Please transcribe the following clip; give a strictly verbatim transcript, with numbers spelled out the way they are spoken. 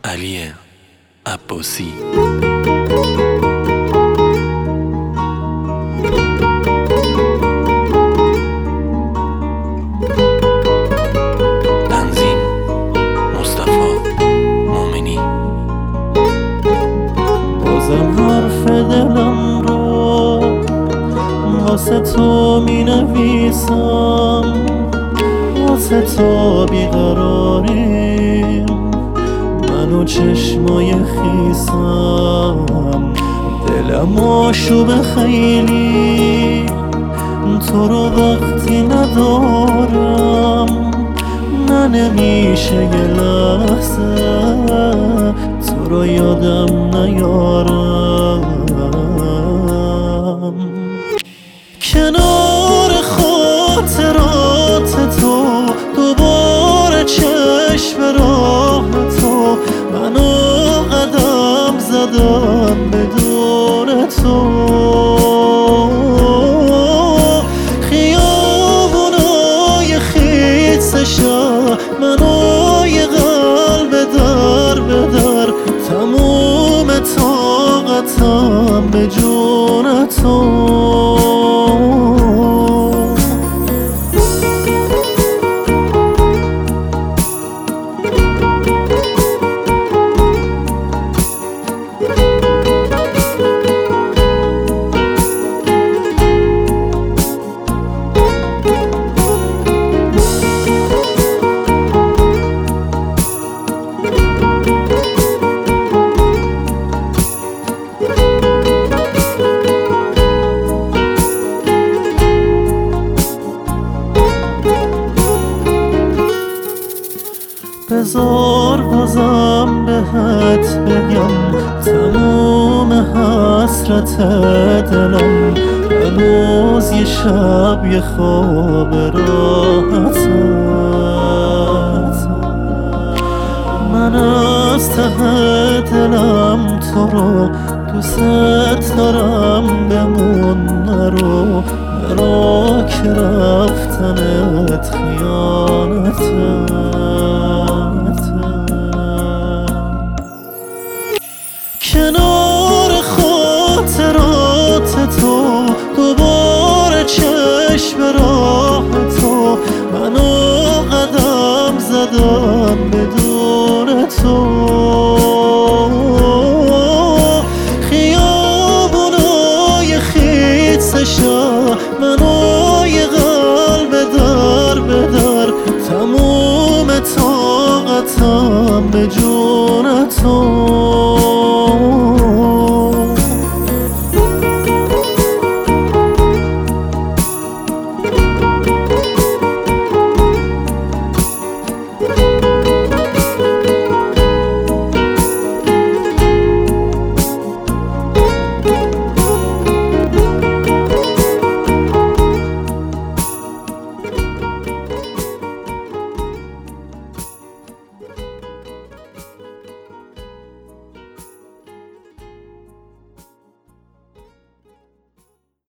علی عباسی. تنظیم مصطفی مومنی. بازم حرف دلم رو واسه تو می نویسم، واسه تو بیقراریم من و چشمای خیسم. دلم آشوب خیلی تو رو وقتی ندارم، نه نمیشه یه لحظه تو رو یادم نیارم. کنار خاطرات تو دوباره چشم راه تو، منو قدم زدم بدون تو. خیابونای خیس شهر منو یه قلب در به در، تموم طاقتم به جون تو. بذار بازم بهت بگم تموم حسرت دلم، هنوز یه شب یه خواب راحتت. من از ته دلم تو رو دوست دارم، بمون نرو نرو که رفتنت خیانته. کنار خاطرات تو دوباره چشم راه تو، منو قدم زدم بدون تو. خیابونای خیس شهر منو یه قلب در به در، تموم طاقتم به جون